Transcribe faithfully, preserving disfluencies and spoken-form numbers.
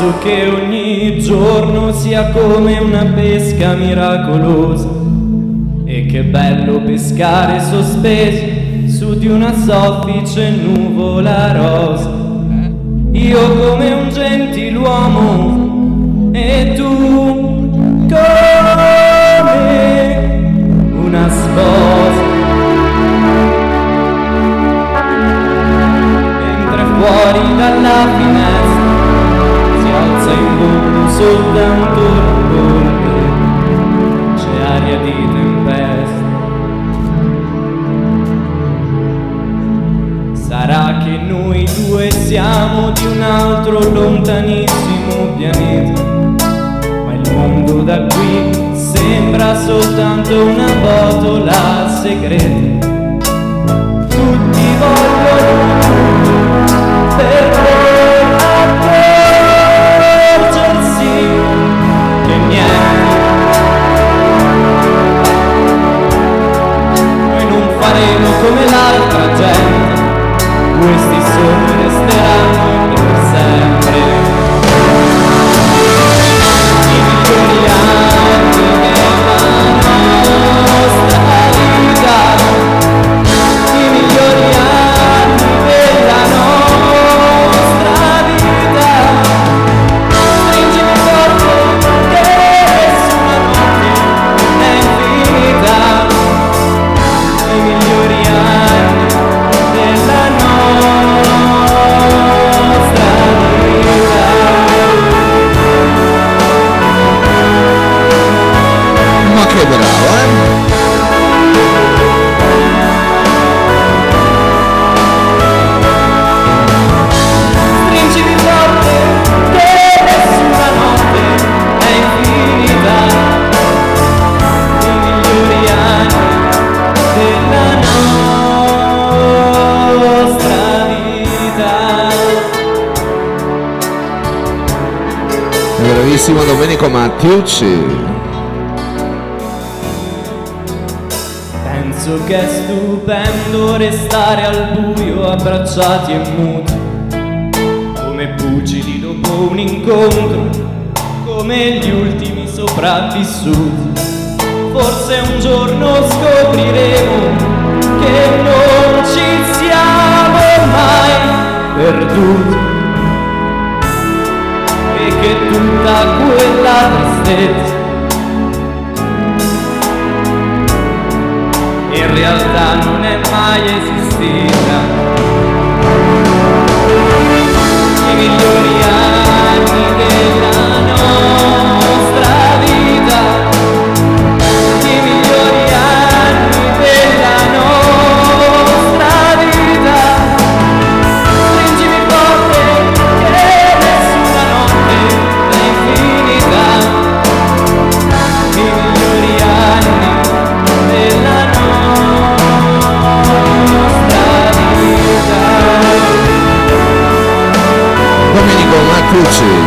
Penso che ogni giorno sia come una pesca miracolosa, e che bello pescare sospesi su di una soffice nuvola rosa. Io come un gentiluomo e tu come una sposa, mentre fuori dalla finestra si alza in volo soltanto la polvere, c'è aria di tempesta. Sarà che noi due siamo di un altro lontanissimo pianeta, ma il mondo da qui sembra soltanto una botola segreta. Tutti vogliono per poi accorgersi che niente, noi non faremo come l'altra gente. Questi sogni resteranno per sempre. I migliori anni della nostra vita, i migliori anni della nostra vita. Stringimi forte che nessuna notte è infinita. I migliori anni della nostra Ma che bravo, eh? Stringimi forte che nessuna notte è infinita. I migliori anni della nostra vita. Bravissimo Domenico Mattiucci. Penso che è stupendo restare al buio abbracciati e muti, come pugili dopo un incontro, come gli ultimi sopravvissuti. Forse un giorno scopriremo che non ci siamo mai perduti, e che tutta quella tristezza in realtà non è mai esistita. I migliori anni della nostra vita, i migliori anni della nostra vita. Stringimi forte che nessuna notte è infinita. I migliori anni della Domenico Mattiucci.